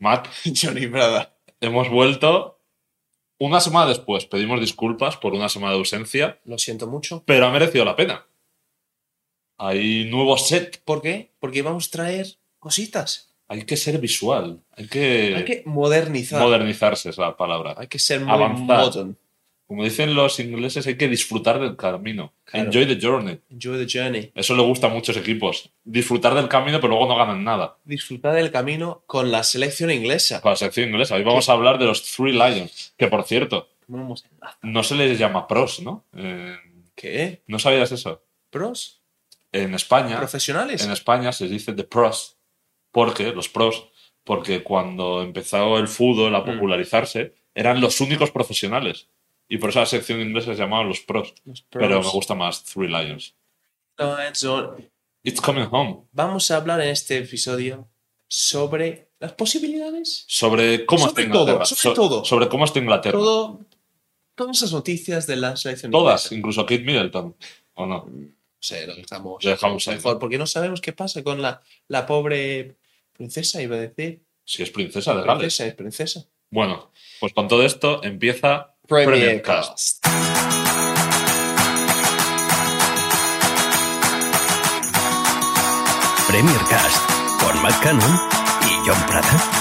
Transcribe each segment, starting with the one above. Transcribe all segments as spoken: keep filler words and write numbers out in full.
Matt, Johnny Brother. hemos vuelto una semana después. Pedimos disculpas por una semana de ausencia, Lo siento mucho. pero ha merecido la pena. Hay nuevo set. ¿Por qué? Porque vamos a traer cositas. Hay que ser visual. Hay que, Hay que modernizar. modernizarse, es la palabra. Hay que ser muy Avanzar. modern. Como dicen los ingleses, hay que disfrutar del camino. Claro. Enjoy the journey. Enjoy the journey. Eso le gusta a muchos equipos. Disfrutar del camino, pero luego no ganan nada. Disfrutar del camino con la selección inglesa. Con la selección inglesa. Hoy vamos a hablar de los Three Lions. Que, por cierto, ¿Cómo hemos enlazado? no se les llama pros, ¿no? Eh, ¿Qué? ¿No sabías eso? ¿Pros? En España, ¿Profesionales? en España se dice the pros. Porque, los pros, porque cuando empezó el fútbol a popularizarse, eran los únicos profesionales. Y por eso la sección inglesa se llamaba los pros. Los pros. Pero me gusta más Three Lions. So, It's coming home. vamos a hablar en este episodio sobre las posibilidades. Sobre cómo Sobre está Inglaterra. todo, sobre todo. sobre cómo está Inglaterra. Todo, todas esas noticias de la selección Todas, inglesa. incluso Kate Middleton. ¿O no? No sé, lo dejamos, Lo dejamos ahí, mejor, ¿no? porque no sabemos qué pasa con la, la pobre princesa, iba a decir. Si es princesa de Gales. Princesa, es princesa. Bueno, pues con todo esto empieza Premier Premier Cast. Cast. Premier Cast con Matt Cannon y John Prada.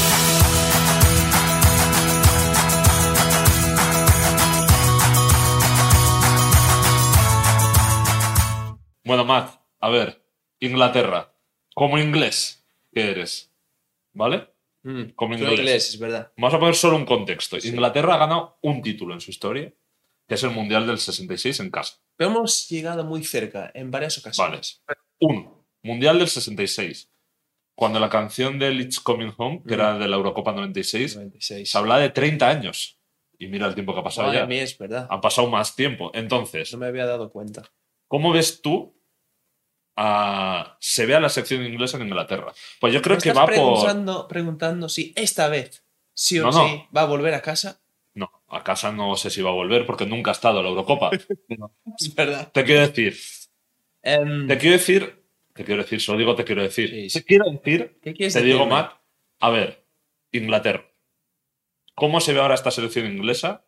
Bueno, Matt, a ver, Inglaterra, como inglés, ¿qué eres? ¿Vale? Mm, Como soy inglés. inglés, es verdad. Vamos a poner solo un contexto. Sí. Inglaterra ha ganado un título en su historia, que es el Mundial del sesenta y seis en casa. Pero hemos llegado muy cerca en varias Vale. ocasiones. Uno, Mundial del sesenta y seis. Cuando la canción de It's Coming Home, que Mm. era de la Eurocopa noventa y seis, noventa y seis. se habla de treinta años. Y mira el tiempo que ha pasado Madre ya. mía, es verdad. Ha pasado más tiempo. Entonces, No me había dado cuenta. ¿cómo ves tú a... se ve a la sección inglesa en Inglaterra? Pues yo creo ¿Me que estás va por... preguntando, preguntando si esta vez, sí o No, sí, no. va a volver a casa? No, a casa no sé si va a volver porque nunca ha estado en la Eurocopa. Es verdad. Te quiero decir, Em, te quiero decir, te quiero decir, solo digo te quiero decir. Sí, sí. Te quiero decir, ¿Qué quieres te digo, decirme? Matt, a ver, Inglaterra. ¿Cómo se ve ahora esta selección inglesa?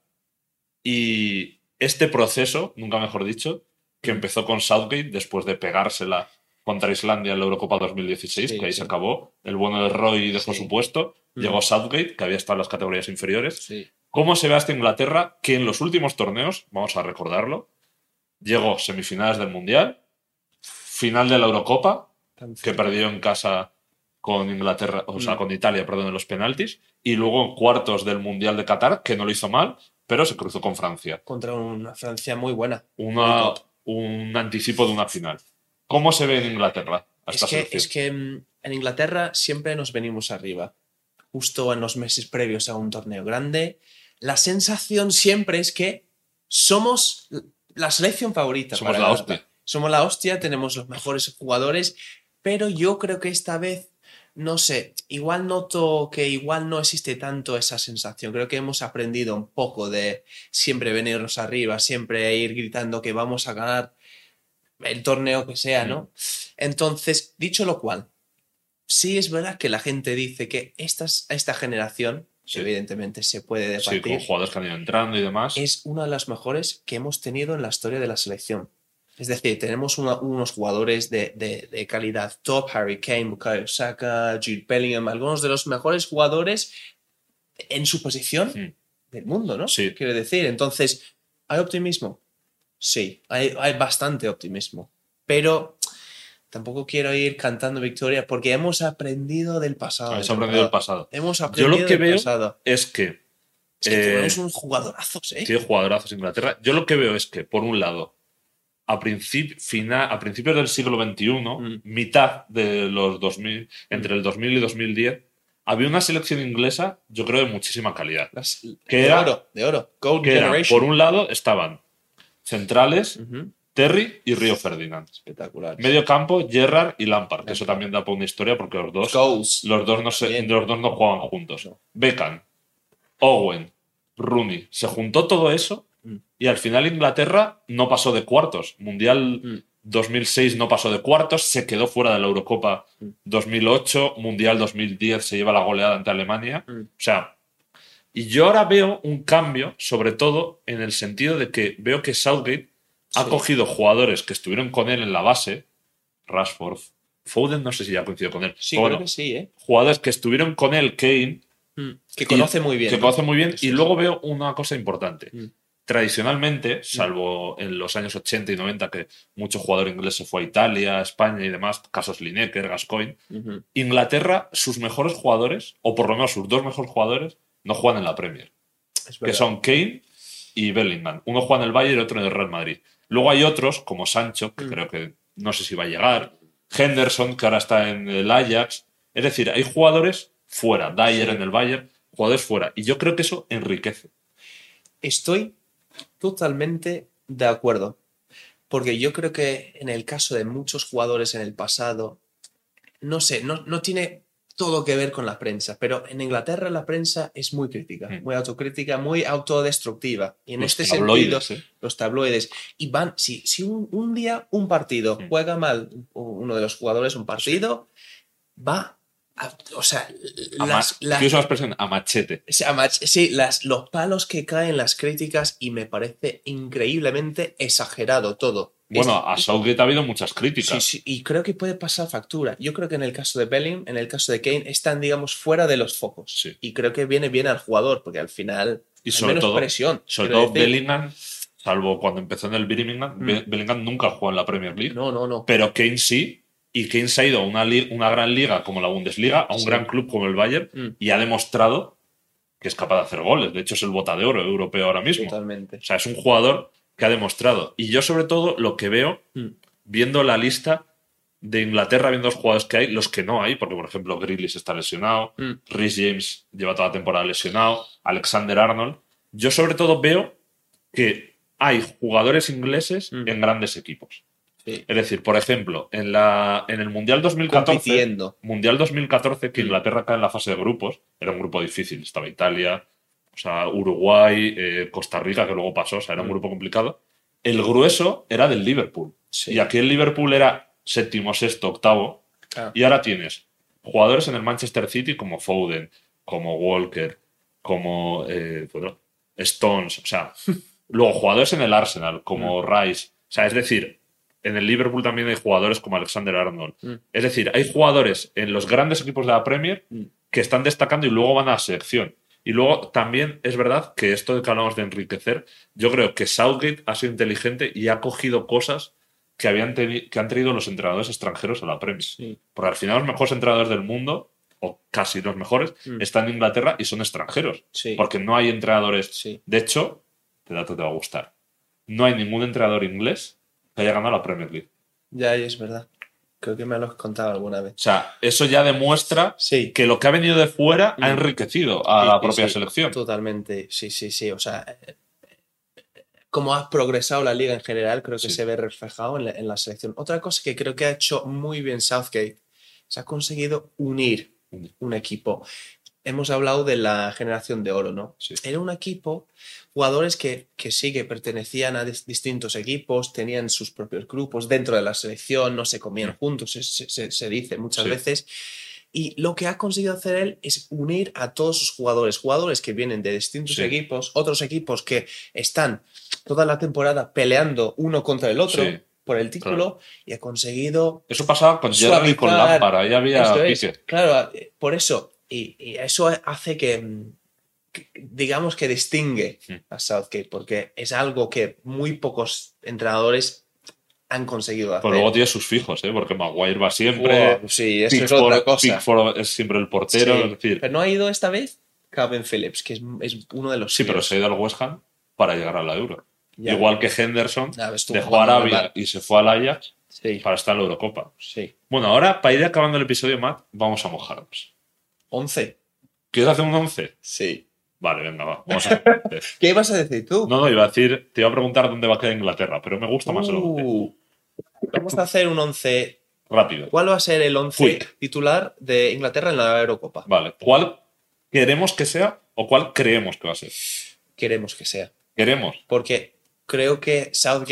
Y este proceso, nunca mejor dicho, que empezó con Southgate después de pegársela contra Islandia en la Eurocopa dos mil dieciséis, Sí, que ahí sí. se acabó. El bueno de Roy dejó Sí. su puesto. Mm. Llegó Southgate, que había estado en las categorías inferiores. Sí. ¿Cómo se ve a esta Inglaterra que en los últimos torneos, vamos a recordarlo, llegó semifinales del Mundial, final de la Eurocopa, Tan que cerca. perdió en casa con Inglaterra, o sea, Mm. con Italia, perdón, en los penaltis, y luego en cuartos del Mundial de Qatar, que no lo hizo mal, pero se cruzó con Francia. Contra una Francia muy buena. Una, Muy top. un anticipo de una final. ¿Cómo se ve en Inglaterra a Es esta que, selección? es que mm, en Inglaterra siempre nos venimos arriba. Justo en los meses previos a un torneo grande. La sensación siempre es que somos la selección favorita. Somos para la ganar. hostia. Somos la hostia, tenemos los mejores jugadores, pero yo creo que esta vez, no sé, igual noto que igual no existe tanto esa sensación. Creo que hemos aprendido un poco de siempre venirnos arriba, siempre ir gritando que vamos a ganar el torneo que sea, ¿no? Entonces, dicho lo cual, sí es verdad que la gente dice que estas, esta generación, Sí. evidentemente se puede Sí, debatir, con jugadores que han ido entrando y demás. es una de las mejores que hemos tenido en la historia de la selección. Es decir, tenemos una- unos jugadores de, de- de calidad top, Harry Kane, Bukayo Saka, Jude Bellingham, algunos de los mejores jugadores en su posición Mm. del mundo, ¿no? Sí. Quiero decir, entonces, ¿hay optimismo? Sí, hay, hay bastante optimismo, pero tampoco quiero ir cantando victoria porque hemos aprendido del pasado. Habéis de aprendido del verdad. pasado. Hemos Yo aprendido lo que del veo pasado. es que Es que eh, tenemos unos jugadorazos, ¿eh? tiene jugadorazos Inglaterra. Yo lo que veo es que, por un lado, a, principi- final, a principios del siglo veintiuno, Mm. mitad de los dos mil, entre el dos mil y dos mil diez, había una selección inglesa, yo creo, de muchísima calidad. Las- que de era- oro, de oro. Gold Que era, Generation. por un lado, estaban centrales, Ujú. Terry y Río Ferdinand. Espectacular. Medio campo, Gerrard y Lampard, que eso Lampard. también da para una historia porque los dos, Goals. los dos, no, se, También. los dos no jugaban juntos. No. Beckham, Owen, Rooney. Se juntó todo eso Mm. y al final Inglaterra no pasó de cuartos. Mundial Mm. dos mil seis no pasó de cuartos, se quedó fuera de la Eurocopa dos mil ocho, Mundial dos mil diez se lleva la goleada ante Alemania. Mm. O sea, y yo ahora veo un cambio, sobre todo en el sentido de que veo que Southgate ha Sí. cogido jugadores que estuvieron con él en la base, Rashford, Foden, no sé si ya coincidió con él. Sí, pero creo bueno, que sí, ¿eh? jugadores que estuvieron con él, Kane, Mm. Que conoce y- muy bien. Que ¿no? conoce muy bien. Sí, y sí. luego veo una cosa importante. Mm. Tradicionalmente, salvo en los años ochenta y noventa, que mucho jugador inglés se fue a Italia, España y demás, casos Lineker, Gascoigne, Ujú. Inglaterra, sus mejores jugadores, o por lo menos sus dos mejores jugadores, no juegan en la Premier, Es que verdad. son Kane y Bellingham. Uno juega en el Bayern y otro en el Real Madrid. Luego hay otros, como Sancho, que Mm. creo que no sé si va a llegar, Henderson, que ahora está en el Ajax. Es decir, hay jugadores fuera, Dyer Sí. en el Bayern, jugadores fuera. Y yo creo que eso enriquece. Estoy totalmente de acuerdo. Porque yo creo que en el caso de muchos jugadores en el pasado, no sé, no, no tiene todo que ver con la prensa, pero en Inglaterra la prensa es muy crítica, Mm. muy autocrítica, muy autodestructiva. Y en Los este sentido, tabloides, ¿eh? los tabloides, y van, si, si un, un día un partido Mm. juega mal, uno de los jugadores un partido, va a, o sea, A las, ma- las- que uso la expresión a machete. o sea, mach- sí, las, los palos que caen, las críticas, y me parece increíblemente exagerado todo. Bueno, Es- a Southgate ha habido muchas críticas. Sí, sí, y creo que puede pasar factura. Yo creo que en el caso de Bellingham, en el caso de Kane, están, digamos, fuera de los focos. Sí. Y creo que viene bien al jugador, porque al final Y hay sobre menos todo, presión. sobre quiero todo decir. Bellingham, salvo cuando empezó en el Birmingham, Mm. Be- Bellingham nunca jugó en la Premier League. No, no, no. Pero Kane sí, y Kane se ha ido a una, li- una gran liga como la Bundesliga, a un Sí. gran club como el Bayern, Mm. y ha demostrado que es capaz de hacer goles. De hecho, es el bota de oro europeo ahora mismo. Totalmente. O sea, es un jugador que ha demostrado. Y yo, sobre todo, lo que veo, Mm. viendo la lista de Inglaterra, viendo los jugadores que hay, los que no hay, porque, por ejemplo, Grealish está lesionado, Mm. Reece James lleva toda la temporada lesionado, Alexander Arnold. Yo, sobre todo, veo que hay jugadores ingleses Mm. en grandes equipos. Sí. Es decir, por ejemplo, en, la, en el Mundial dos mil catorce, Compitiendo. Mundial dos mil catorce, que Mm. Inglaterra cae en la fase de grupos, era un grupo difícil, estaba Italia, o sea, Uruguay, eh, Costa Rica, que luego pasó, o sea, era un Mm. grupo complicado. El grueso era del Liverpool. Sí. Y aquí el Liverpool era séptimo, sexto, octavo. Ah. Y ahora tienes jugadores en el Manchester City como Foden, como Walker, como eh, bueno, Stones, o sea, luego jugadores en el Arsenal como Rice. O sea, es decir, en el Liverpool también hay jugadores como Alexander Arnold. Mm. Es decir, hay jugadores en los grandes equipos de la Premier Mm. que están destacando y luego van a la selección. Y luego también es verdad que esto de que hablamos de enriquecer, yo creo que Southgate ha sido inteligente y ha cogido cosas que, habían teni- que han traído los entrenadores extranjeros a la Premier. Sí. Porque al final los mejores entrenadores del mundo, o casi los mejores, Mm. están en Inglaterra y son extranjeros. Sí. Porque no hay entrenadores. Sí. De hecho, este dato te va a gustar. No hay ningún entrenador inglés que haya ganado la Premier League. Ya, es verdad. Creo que me lo has contado alguna vez. O sea, eso ya demuestra Sí. que lo que ha venido de fuera ha Mm. enriquecido a Sí, la sí, propia sí, selección. Totalmente, sí, sí, sí. O sea, eh, como ha progresado la liga en general, creo que Sí. se ve reflejado en la, en la selección. Otra cosa que creo que ha hecho muy bien Southgate, se ha conseguido unir Unir. un equipo. Hemos hablado de la generación de oro, ¿no? Sí. Era un equipo, jugadores que, que sí, que pertenecían a dis- distintos equipos, tenían sus propios grupos dentro de la selección, no se comían Mm. juntos, se, se- se dice muchas Sí. veces. Y lo que ha conseguido hacer él es unir a todos sus jugadores, jugadores que vienen de distintos Sí. equipos, otros equipos que están toda la temporada peleando uno contra el otro Sí, por el título, y ha conseguido Eso pasaba con Gerrard y con suavizar. Lampard. Ahí había Eso es, pique. claro, eh, por eso. Y, y eso hace que, mm, que, digamos que distingue Mm. a Southgate, porque es algo que muy pocos entrenadores han conseguido hacer. Pero luego tiene sus fijos, ¿eh? Porque Maguire va siempre. Wow, sí, eso es Pickford- otra cosa. Pickford es siempre el portero. Sí, Es decir, pero no ha ido esta vez Calvin Phillips, que es, es uno de los sí, pero suyos. se ha ido al West Ham para llegar a la Euro. Ya. Igual que Henderson Ah, estuvo dejó jugando muy Arabia mal. y se fue al Ajax Sí, para estar en la Eurocopa. sí. Bueno, ahora, para ir acabando el episodio, Matt, vamos a mojarnos. once. ¿Quieres hacer un once? Sí. Vale, venga, va. Vamos a hacer un once. ¿Qué ibas a decir tú? No, no, iba a decir, te iba a preguntar dónde va a quedar Inglaterra, pero me gusta más el once. Uh, vamos a hacer un once. Rápido. ¿Cuál va a ser el once Quick. titular de Inglaterra en la Eurocopa? Vale. ¿Cuál queremos que sea o cuál creemos que va a ser? Queremos que sea. Queremos. Porque creo que Southgate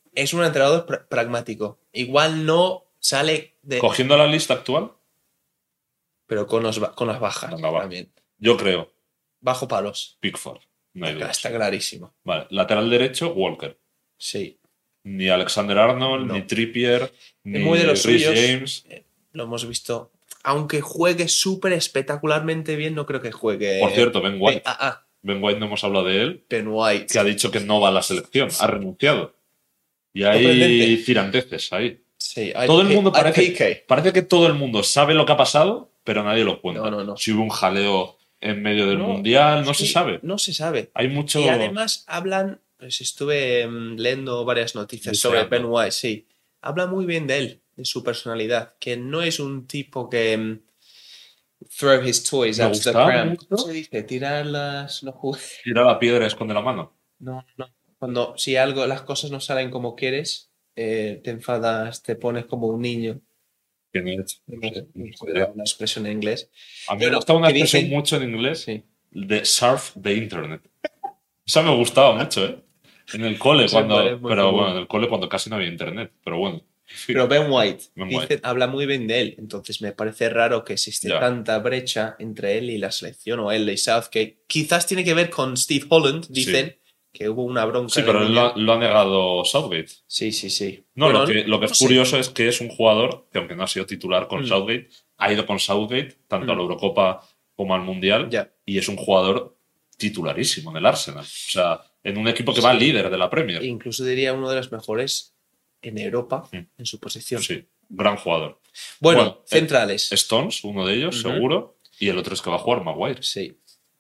es un entrenador pr- pragmático. Igual no sale de... Cogiendo la lista actual, Pero con, los ba- con las bajas Venga, va. también. yo creo Bajo palos. Pickford. No hay Acá dudas. está clarísimo. Vale, lateral derecho, Walker. Sí. Ni Alexander Arnold, No. ni Trippier, ni muy de los Reece suyos. James. Lo hemos visto. Aunque juegue súper espectacularmente bien, no creo que juegue... Por cierto, Ben White. Ah, ah, Ben White no hemos hablado de él, Ben White. que ha dicho que no va a la selección, ha renunciado. Y hay Sorprendente. tiranteces ahí. Sí, hay Todo el P- mundo hay parece, Piqué. parece que todo el mundo sabe lo que ha pasado, pero nadie lo cuenta. No, no, no. Si hubo un jaleo en medio del No, mundial, no sí, se sabe. No se sabe. Hay mucho. Y además hablan, pues estuve mm, leyendo varias noticias Deseando. sobre Ben White, sí. Habla muy bien de él, de su personalidad, que no es un tipo que mm, throw his toys Me out the gustaba pram. mucho. ¿Cómo se dice? Tirar las... los ju- Tira la piedra y esconde la mano. No, no. Cuando si algo, las cosas no salen como quieres, eh, te enfadas, te pones como un niño. Que no es- No no sé, sé, no no sé. sé, una expresión en inglés. A mí me Pero, gustaba una ¿qué expresión dicen? mucho en inglés Sí. de surf the internet. Esa me gustaba mucho, ¿eh? En el cole, Sí, cuando. es muy Pero común. bueno, en el cole cuando casi no había internet. Pero bueno. Sí. Pero Ben White, Ben dice- White. habla muy bien de él, entonces me parece raro que existe Ya. tanta brecha entre él y la selección o él y Southgate. Quizás tiene que ver con Steve Holland, dicen que hubo una bronca. Sí, en el pero él lo, Mundial. ha- lo ha negado Southgate. Sí, sí, sí. No, Bueno, lo que, lo que no es sé. curioso es que es un jugador que, aunque no ha sido titular con Mm. Southgate, ha ido con Southgate tanto a la Mm. Eurocopa como al Mundial Ya. y es un jugador titularísimo en el Arsenal. O sea, en un equipo que va Sí. líder de la Premier. Incluso diría uno de los mejores en Europa Mm. en su posición. Sí, gran jugador. Bueno, Bueno, eh, centrales. Stones, uno de ellos, Ujú. seguro. Y el otro es que va a jugar Maguire. Sí.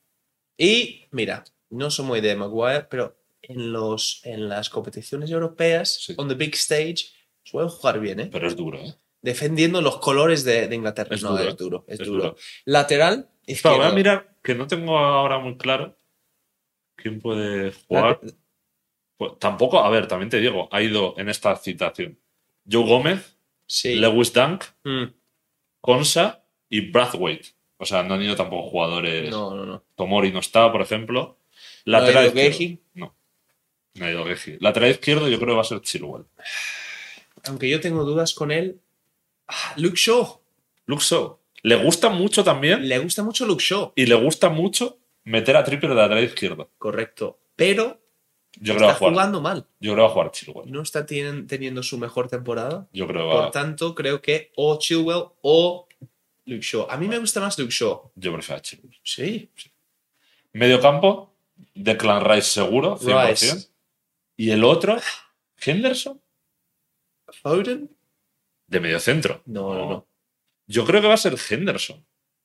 Y mira, no soy muy de Maguire, pero en, los, en las competiciones europeas, Sí. on the big stage, suelen jugar bien, ¿eh? Pero es duro, ¿eh? Defendiendo los colores de, de Inglaterra. Es no, duro, es duro, es, es duro. duro. Lateral, Espera, voy a izquierdo. mirar, que no tengo ahora muy claro quién puede jugar. Late- Pues, tampoco, a ver, también te digo, ha ido en esta citación Joe Gómez, Sí. Lewis Dunk, Mm, Konsa y Brathwaite. O sea, no han ido tampoco jugadores. No, no, no. Tomori no está, por ejemplo. ¿No ha Lateral ido izquierdo. Gehi? No. No ha ido Gehi. Lateral izquierdo yo creo que va a ser Chilwell. Aunque yo tengo dudas con él. Ah, Luke Shaw. Luke Shaw. Le gusta mucho también Le gusta mucho Luke Shaw. y le gusta mucho meter a Trippier de lateral izquierdo. Correcto. Pero Yo creo que va está a jugar. jugando mal. Yo creo que va a jugar Chilwell. No está tien- teniendo su mejor temporada. Yo creo que Por va. tanto, creo que o Chilwell o Luke Shaw. A mí me gusta más Luke Shaw. Yo prefiero a Chilwell. Sí. Medio campo, Declan Rice seguro, cien por ciento. Rice. Y el otro, Henderson, Foden. de medio centro. No, no, no. Yo creo que va a ser Henderson.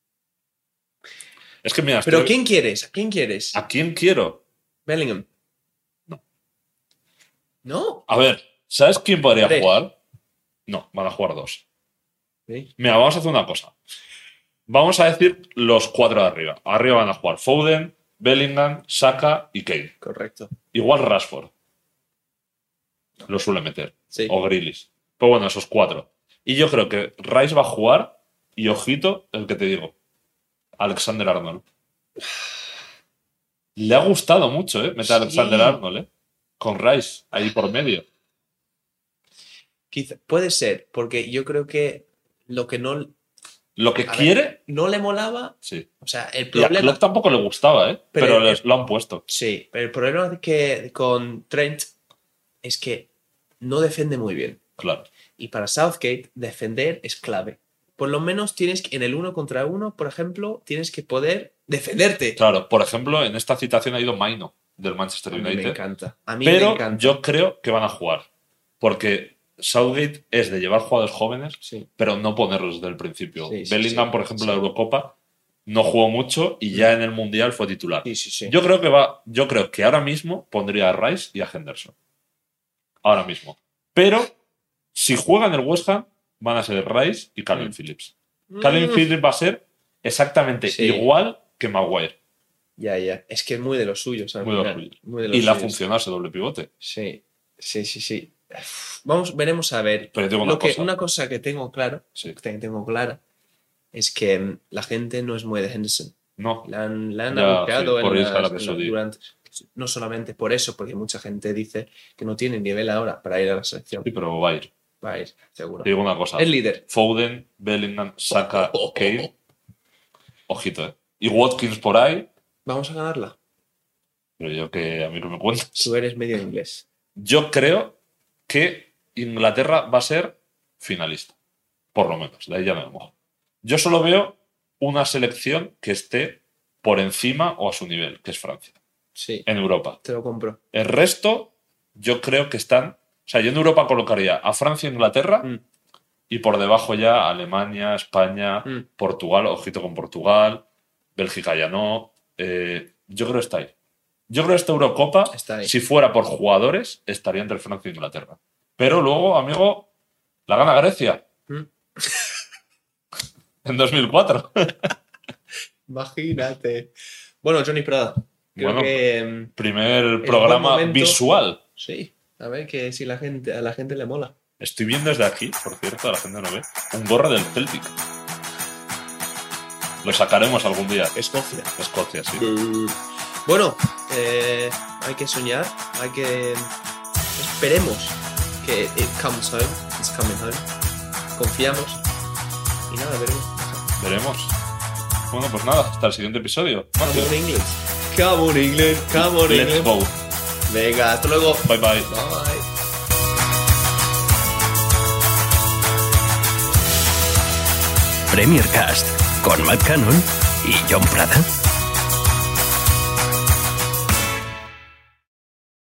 Es que mira, ¿Pero estoy- quién quieres? ¿A quién quieres? ¿a quién quiero? Bellingham. No. ¿No? A ver, ¿sabes quién podría Tres. jugar? No, van a jugar dos. Sí. Mira, vamos a hacer una cosa. Vamos a decir los cuatro de arriba. Arriba van a jugar Foden, Bellingham, Saka y Kane. Correcto. Igual Rashford. Lo suele meter. Sí. O Grealish. Pues bueno, esos cuatro. Y yo creo que Rice va a jugar y ojito el que te digo. Alexander Arnold. Le ha gustado mucho, ¿eh? Meter a Sí. Alexander Arnold, ¿eh? Con Rice ahí por medio. Quizá- puede ser, porque yo creo que lo que no, Lo que A ver. quiere, no le molaba, sí. o sea, el Y a problema... Klopp tampoco le gustaba, ¿eh? Pero- Pero, les, lo han puesto. Sí, pero el problema de que con Trent es que no defiende muy bien. Claro. Y para Southgate, defender es clave. Por lo menos tienes que, en el uno contra uno, por ejemplo, tienes que poder defenderte. Claro, por ejemplo, en esta citación ha ido Maino del Manchester A mí me United. encanta. A mí me Pero encanta. yo creo que van a jugar. Porque Southgate es de llevar jugadores jóvenes, Sí. pero no ponerlos desde el principio. Sí, sí, Bellingham, sí. por ejemplo, Sí. en la Eurocopa, no jugó mucho y ya en el Mundial fue titular. Sí, sí, sí. Yo creo que va, yo creo que ahora mismo pondría a Rice y a Henderson. Ahora mismo. Pero si juegan el West Ham, van a ser Rice y Calvin Mm. Phillips. Calvin Mm. Phillips va a ser exactamente Sí. igual que Maguire. Ya, ya. Es que es muy de los suyos. al Muy de los final. suyos. Muy de los Y le ha suyos. funcionado ese doble pivote. Sí, sí, sí, sí. Vamos, veremos a ver. Pero tengo una Lo que, cosa. una cosa que tengo claro, Sí. que tengo clara, es que mm, la gente no es muy de Henderson. No. La han, la han Ya, anunciado sí, por en irse a las- Arabia en la- Saudí. durante. no solamente por eso, porque mucha gente dice que no tiene nivel ahora para ir a la selección. Sí, pero va a ir. Va a ir, seguro. Te digo una cosa. Es líder. Foden, Bellingham, Saka, Kane. Ojito, ¿eh? Y Watkins por ahí. Vamos a ganarla. Pero yo que a mí no me cuentas. Tú eres medio inglés. Yo creo que Inglaterra va a ser finalista. Por lo menos, de ahí ya me mojo. Yo solo veo una selección que esté por encima o a su nivel, que es Francia, Sí, en Europa. te lo compro. El resto, yo creo que están... O sea, yo en Europa colocaría a Francia e Inglaterra Mm. y por debajo ya Alemania, España, Mm. Portugal, ojito con Portugal, Bélgica ya no. Eh, yo creo que está ahí. Yo creo que esta Eurocopa, Está ahí. si fuera por jugadores, estaría entre Francia e Inglaterra. Pero luego, amigo, la gana Grecia. Mm. En dos mil cuatro. Imagínate. Bueno, Johnny Prada. Creo Bueno, que... mm, Primer buen programa momento. visual. Sí, a ver que si la gente, a la gente le mola. Estoy viendo desde aquí, por cierto, la gente no ve, un gorro del Celtic. Lo sacaremos algún día. Escocia. Escocia, sí. Bueno, eh, hay que soñar, hay que... Esperemos que it comes home, it's coming home. Confiamos. Y nada, veremos. Veremos. Bueno, pues nada, hasta el siguiente episodio. Come on England. Come on England. Come on Let's England. go. Venga, hasta luego. Bye bye. Bye. Premier Cast con Matt Cannon y John Prada.